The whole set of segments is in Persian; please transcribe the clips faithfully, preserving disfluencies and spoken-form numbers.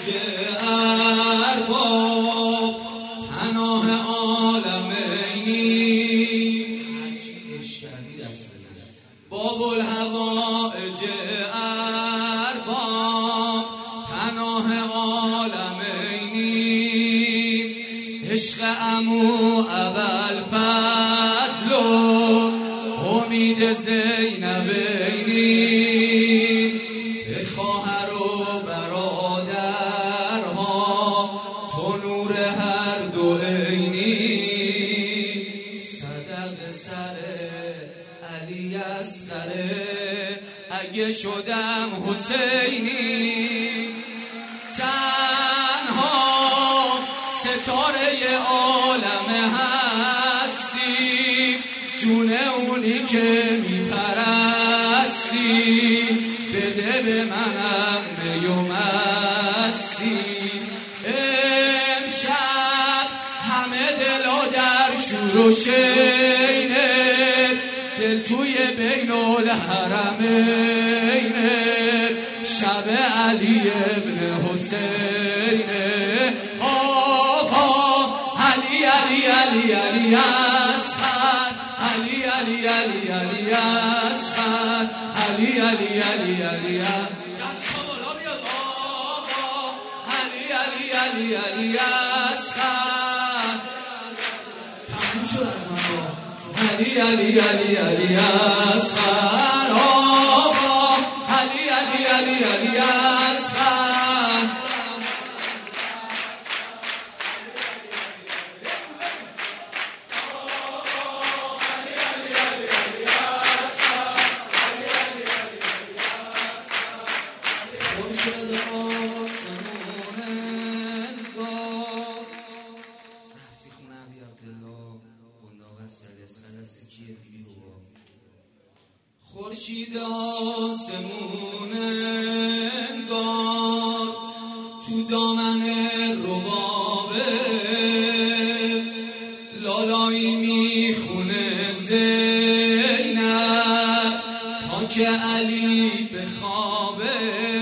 ارباب پناه عالمینی هرچی عشق کردی دست بزن باب الهوائج ارباب پناه عالمینی عشق عمو ابوالفضل و امید زینبینی به خواهر و برادرها تو نور هر دو عینی صدق سر علی اصغره اگه شدم حسینی تنها ستاره عالم هستی جون اونی که میپرستی بده به منم میومستی امشب همه دلا در شور و شینه دل توی بین الحرمینه شب علی ابن حسینه علی علی علی علی اصغر علی علی علی علی اصغر علی علی علی علی دست بالا بیاد آقا علی علی علی علی اصغر تموم شد از من علی علی علی علی اصغر آقا علی علی علی علی اصغر خورشید آسمون انگار رفتی خونه علی عبدالله قنداق اصلی اسقد از سکیه دیگی بابا خورشید آسمون انگار تو دامن ربابه لالایی میخونه زینب تا که علی بخوابه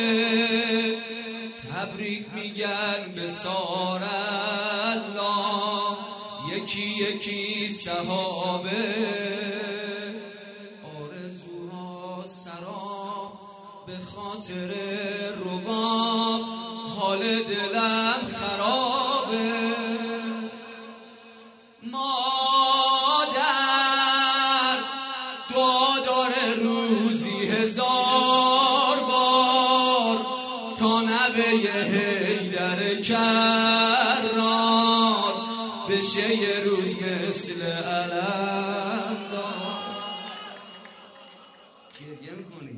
تبریک میگن به سار الله یکی یکی صحابه آرزوها سرا به خاطر رباب حال دلم خرابه مادر دعا داره روزی هزار بار تا نوه حیدر کرار بشه یه روز مثل علمدار گریه میکنی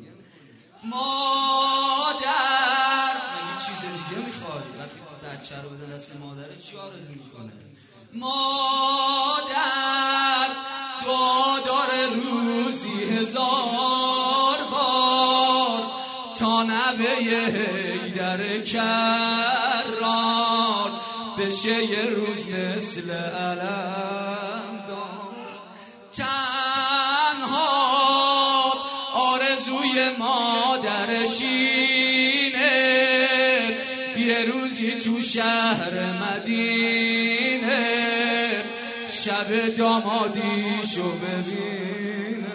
مادر یه چیز دیگه میخواد وقتی بچه رو بده دست مادره چی آرزو میکنه مادر دعا داره روزی هزار بار تا نوه حیدر کرار بشه یه روز مثل علمدار تنها آرزوی مادرشینه یه روزی تو شهر مدینه شب دامادیشو ببینه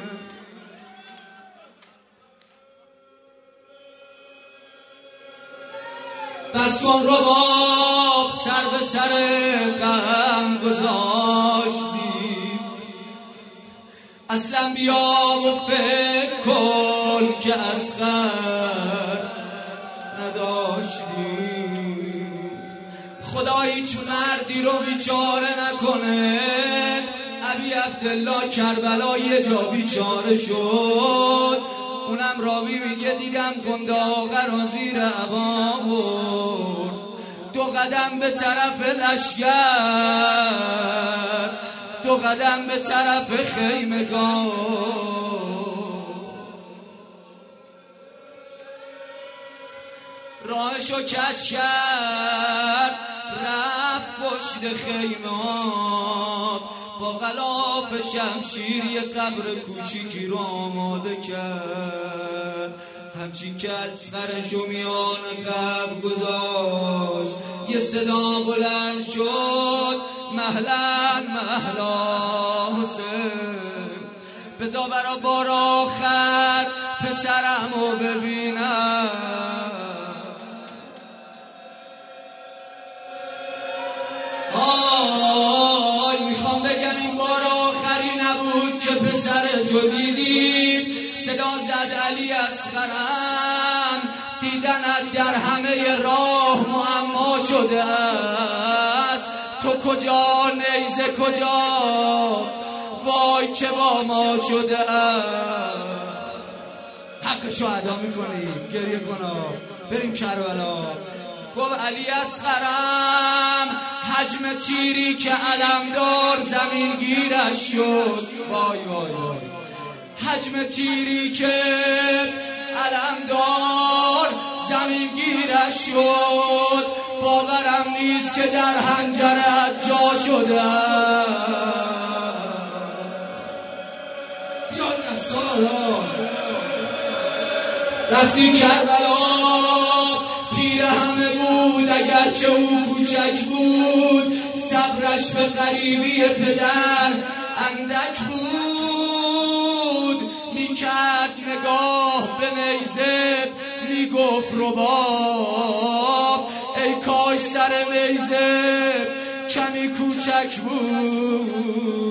بس کن رباب سر به سر غم گذاشتی اصلا بیا و فکر کن که اصغر نداشتی خدایی چون مردی رو بیچاره نکنه ابی عبدالله کربلا یه جا بیچاره شد اونم راوی میگه دیدم قنداقه رو زیر عبا برد دو قدم به طرف لشگر دو قدم به طرف خیمگاه راهشو کج کرد رفت پشت خیمه با غلاف شمشیر یه قبر کوچیکی رو آماده کرد همچین که اصغرشو میان قبل گذاشت یه صدا بلند شد مهلا مهلا حسین بذار برا بار آخر پسرمو ببینم آی میخوام بگم این بار آخری نبود که پسر تو دیدیم صدا زد علی اصغرم دیدنت در همه راه معما شده است تو کجا نیزه کجا وای چه با ما شده است حقشو ادا میکنیم گریه کنم بریم کربلا گفت علی اصغرم حجم تیری که علمدار زمین گیرش شد وای وای وای حجم تیری که علمدار زمین گیرش شد باورم نیست که در حنجرت جا شده بیاد دستالا رفتی کربلا پیر همه بود اگرچه او کوچک بود صبرش به غریبی پدر اندک بود میکرد نگاه به نیزه میگفت رباب ای کاش سر نیزه کمی کوچک بود